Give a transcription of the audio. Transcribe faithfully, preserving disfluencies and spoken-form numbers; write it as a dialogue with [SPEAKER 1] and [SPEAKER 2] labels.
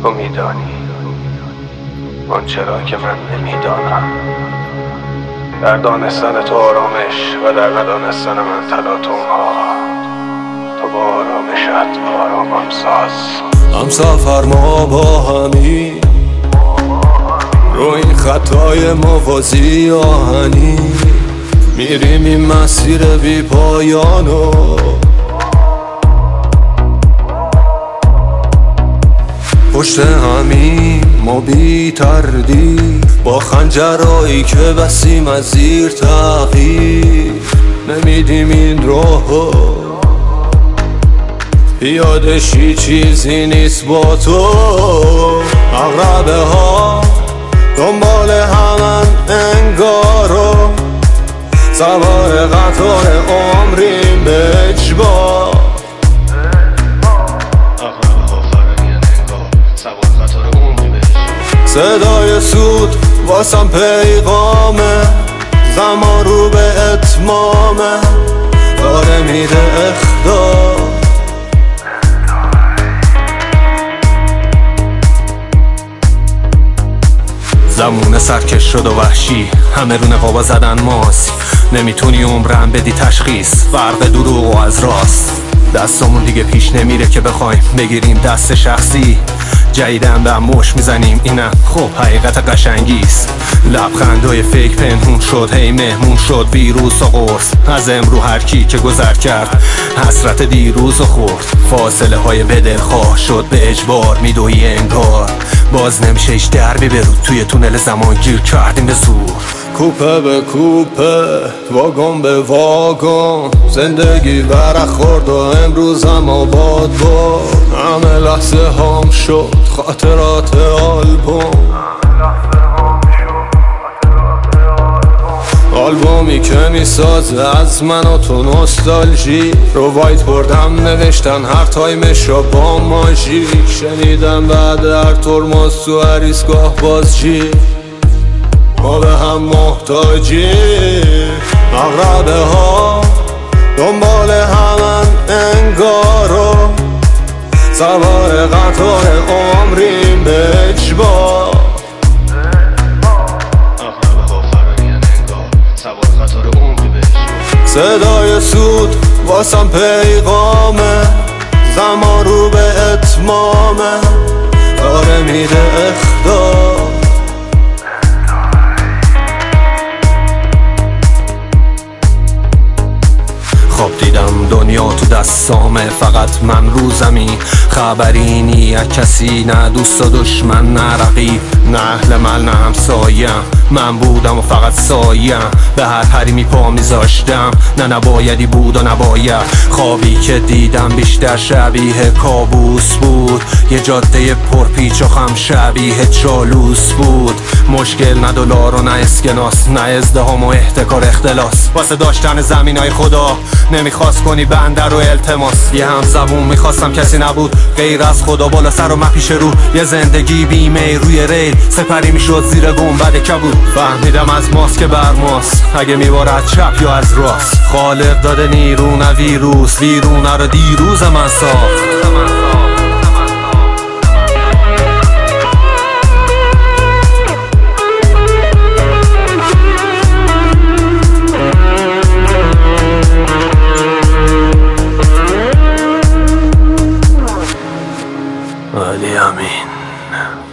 [SPEAKER 1] تو میدانی آنچه را که من نمیدانم. در دانستن تو آرامش و در ندانستن من تلاطم‌ها. تو با آرامشت آرامم ساز.
[SPEAKER 2] همسفر ما با همی رو این خطای موازی آهنی میریم این مسیر بی پایانو پشت همی ما بی تردید با خنجرهایی که بسیم از زیر تغییر نمیدیم این راهو یادشی چیزی نیست با تو. عقربه ها دنبال همن انگارو سوار قطار عمریم به اجبار.
[SPEAKER 1] عقربه ها فرنین انگار سوار قطار عمریم به اجبار.
[SPEAKER 2] صدای سود واسم پیغامه زمان رو به اتمامه داره میره اخدار. زمونه سرکش شد و وحشی همه رو نقابا زدن ماست. نمیتونی عمرم بدی تشخیص فرق دروغ و از راست. دستمون دیگه پیش نمیره که بخوایم بگیریم دست شخصی. جدیدن به هم مش میزنیم اینم خب حقیقت قشنگیست. لبخندای فیک پنهون شد هی مهمون شد ویروس و قرص از امرو هر کی که گذر کرد حسرت دیروز و خورد. فاصله های بدلخواه شد به اجبار میدوی انگار باز نمیشه ایش دربی برود توی تونل زمان گیر کردیم به زور. کوپه به کوپه واگن به واگن زندگی ورق خورد و امروزم آباد باد. همه لحظه هام شد خاطرات آلبوم آلبومی که میسازه از من و تو نوستالژی رو وایت بردم نوشتن هر تایمش را با ماژی. شنیدم بعد هر ترمز تو هر ایستگاه بازجی ما به هم محتاجی. عقربه ها دنبال همن انگارو سوار قطار عمریم به اجبار. صدای سود واسم پیغامه زمان رو به اتمامه داره میره اخدار. خواب دیدم دنیا تو دستامه فقط من روزمی خبری نی از کسی نه دوست و دشمن نه رقیب نه اهل مل نه همسایم. من بودم و فقط سایم به هر حریمی پا میذاشتم نه نبایدی بود و نباید. خوابی که دیدم بیشتر شبیه کابوس بود یه جاده پرپیچ و خم شبیه چالوس بود. مشکل نه دلار و نه اسکناس نه ازدهام و احتکار اختلاس واسه داشتن زمینای خدا نمیخواست کنی بنده رو التماس. یه هم زبون میخواستم کسی نبود غیر از خدا بالا سر و مپیش رو یه زندگی بیمه روی ریل سپری میشد زیر گنبد کبود. فهمیدم از ماست که بر ماست اگه میبارد چپ یا از راست. خالق داده نیرو نه ویروس ویرونه رو دیروز من ساخت. علی امین.